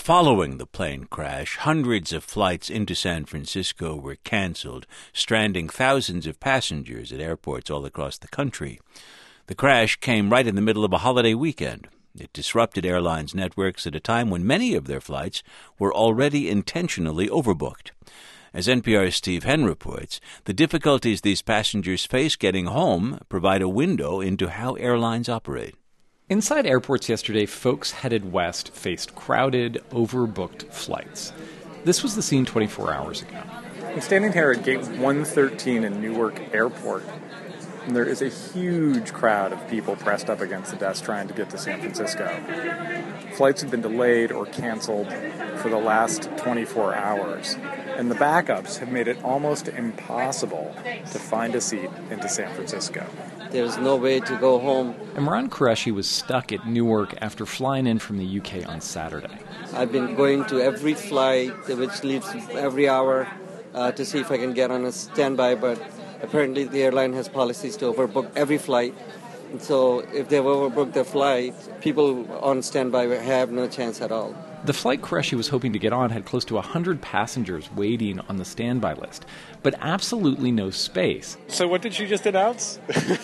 Following the plane crash, hundreds of flights into San Francisco were canceled, stranding thousands of passengers at airports all across the country. The crash came right in the middle of a holiday weekend. It disrupted airlines' networks at a time when many of their flights were already intentionally overbooked. As NPR's Steve Henn reports, the difficulties these passengers face getting home provide a window into how airlines operate. Inside airports yesterday, folks headed west faced crowded, overbooked flights. This was the scene 24 hours ago. I'm standing here at gate 113 in Newark Airport, and there is a huge crowd of people pressed up against the desk trying to get to San Francisco. Flights have been delayed or canceled for the last 24 hours, and the backups have made it almost impossible to find a seat into San Francisco. There's no way to go home. Imran Qureshi was stuck at Newark after flying in from the UK on Saturday. I've been going to every flight, which leaves every hour, to see if I can get on a standby, but apparently the airline has policies to overbook every flight. And so if they've overbooked their flight, people on standby have no chance at all. The flight Qureshi was hoping to get on had close to 100 passengers waiting on the standby list, but absolutely no space. So what did she just announce?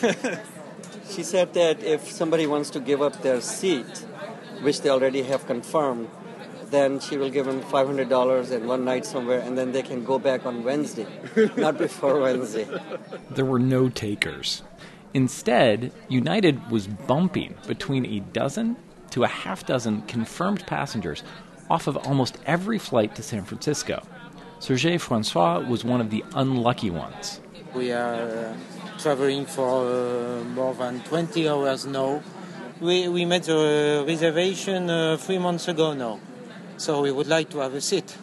She said that if somebody wants to give up their seat, which they already have confirmed, then she will give them $500 and one night somewhere, and then they can go back on Wednesday, not before Wednesday. There were no takers. Instead, United was bumping between a dozen to a half dozen confirmed passengers off of almost every flight to San Francisco. Serge Francois was one of the unlucky ones. We are traveling for more than 20 hours now. We made the reservation 3 months ago now, so we would like to have a seat.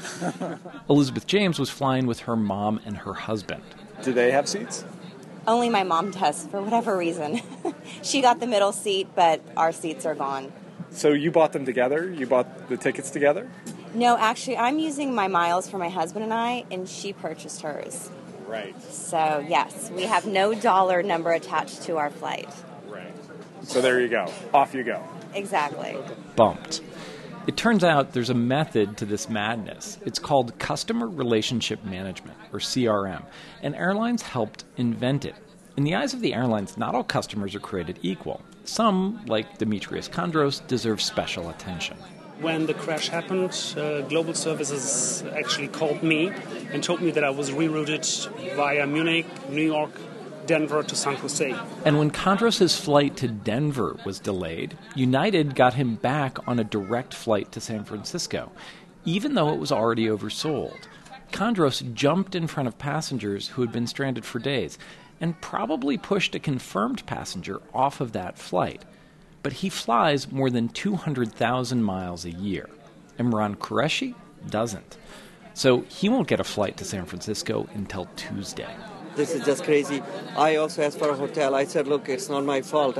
Elizabeth James was flying with her mom and her husband. Do they have seats? Only my mom does, for whatever reason. She got the middle seat, but our seats are gone. So you bought them together? You bought the tickets together? No, actually, I'm using my miles for my husband and I, and she purchased hers. Right. So, yes, we have no dollar number attached to our flight. Right. So there you go. Off you go. Exactly. Bumped. It turns out there's a method to this madness. It's called Customer Relationship Management, or CRM, and airlines helped invent it. In the eyes of the airlines, not all customers are created equal. Some, like Demetrius Kondros, deserve special attention. When the crash happened, Global Services actually called me and told me that I was rerouted via Munich, New York, Denver to San Jose. And when Kondros' flight to Denver was delayed, United got him back on a direct flight to San Francisco, even though it was already oversold. Kondros jumped in front of passengers who had been stranded for days and probably pushed a confirmed passenger off of that flight. But he flies more than 200,000 miles a year. Imran Qureshi doesn't. So he won't get a flight to San Francisco until Tuesday. This is just crazy. I also asked for a hotel. I said, look, it's not my fault.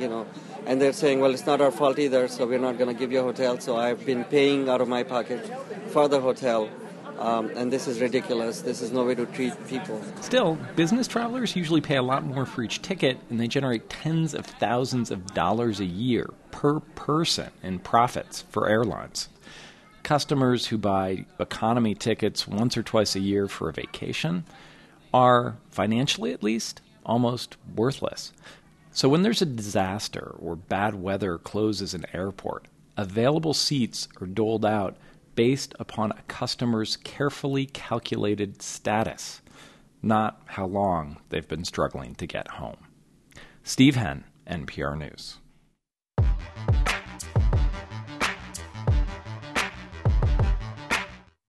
And they're saying, well, it's not our fault either, so we're not going to give you a hotel. So I've been paying out of my pocket for the hotel. And this is ridiculous. This is no way to treat people. Still, business travelers usually pay a lot more for each ticket, and they generate tens of thousands of dollars a year per person in profits for airlines. Customers who buy economy tickets once or twice a year for a vacation are, financially at least, almost worthless. So when there's a disaster or bad weather closes an airport, available seats are doled out based upon a customer's carefully calculated status, not how long they've been struggling to get home. Steve Henn, NPR News.